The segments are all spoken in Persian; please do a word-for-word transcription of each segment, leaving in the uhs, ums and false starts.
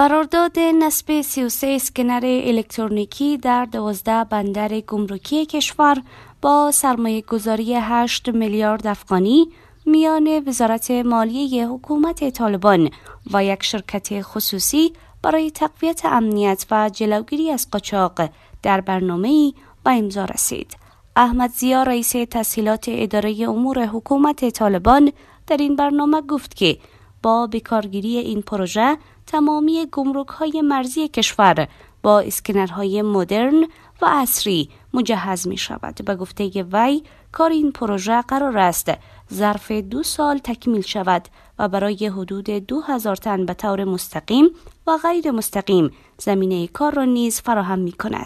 قرارداد نصب سی و سه اسکنر الکترونیکی در دوازده بندر گمرکی کشور با سرمایه گذاری هشت میلیارد افغانی میان وزارت مالیه حکومت طالبان و یک شرکت خصوصی برای تقویت امنیت و جلوگیری از قاچاق در برنامه‌ای به امضا رسید. احمد ضیا رئیس تسهیلات اداره امور حکومت طالبان در این برنامه گفت که با بکارگیری این پروژه تمامی گمرک‌های مرزی کشور با اسکنرهای مدرن و عصری مجهز می شود. به گفته وی کار این پروژه قرار است ظرف دو سال تکمیل شود و برای حدود دو هزار تن به طور مستقیم و غیر مستقیم زمینه کار را نیز فراهم می کند.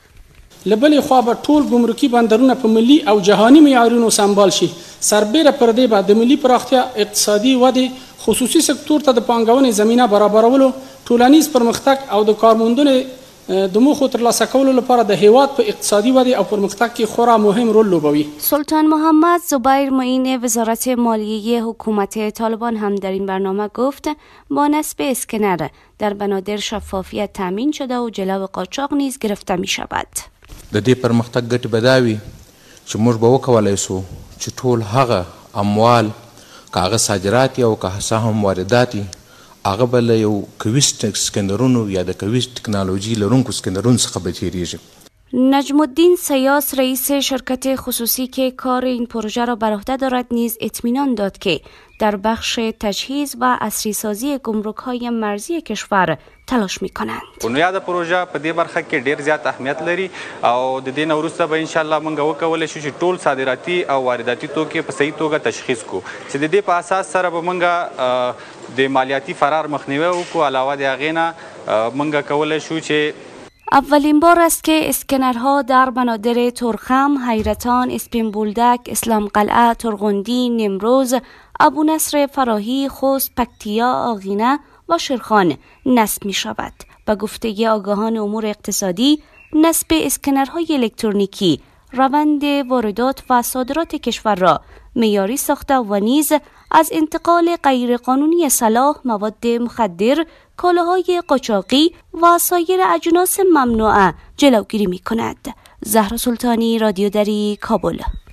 لبل خوا به ټول ګمرکي بندرونه په ملي او جهاني معیارونو سمبال شي. سربېره پر دې به د ملي پراختیا، اقتصادي ودې، خصوصي سکتور ته د پانګونې زمینه برابرولو، ټولنیز پرمختګ او د کارموندنې د موخو ترلاسه کولو لپاره د هیواد په اقتصادي ودې او پرمختګ کې خورا مهم رول لوبوي. سلطان محمد زبیر معین وزارت مالیه حکومت طالبان هم در این برنامه گفت با نصب اسکنر در بنادر شفافیت تامین شده و جلو قاچاق نیز گرفته می شود. د دې پرمختګ ګټې به دا وي چې موږ به وکولی سو چې ټول هغه اموال که هغه صادرات او که څه هم واردات وي هغه به له یو قوي سکنرونو یا د قوي تکنالوژي لرونکو سکنرونو څخه به تېرېږي. نجم الدین سیاس رئیس شرکت خصوصی که کار این پروژه را بر عهده دارد نیز اطمینان داد که در بخش تجهیز و عصری سازی گمرک‌های مرزی کشور تلاش می‌کنند. بنیاد پروژه په دې برخه کې ډیر زیات اهمیت لري او د دې نه وروسته به ان شاء الله موږ وکولای شو چې ټول صادراتي او وارداتي توکي په صحیح توګه تشخیص کو چې د دې په اساس سره به موږ د مالیاتي فرار مخنیوی وکړو. علاوه د هغې نه موږ کولای شو چې اولین بار است که اسکنرها در بنادر ترخم، حیرتان، اسپین بولدک، اسلام قلعه، ترغندی، نمروز، ابو نصر فراهی، خوست، پکتیا، آغینه و شیرخان نصب می شود. به گفته آگاهان امور اقتصادی، نصب اسکنرهای الکترونیکی روند واردات و صادرات کشور را معیاری ساخته و نیز از انتقال غیرقانونی سلاح، مواد مخدر، کالاهای قاچاقی و سایر اجناس ممنوعه جلوگیری می کند. زهرا سلطانی، رادیو دری، کابل.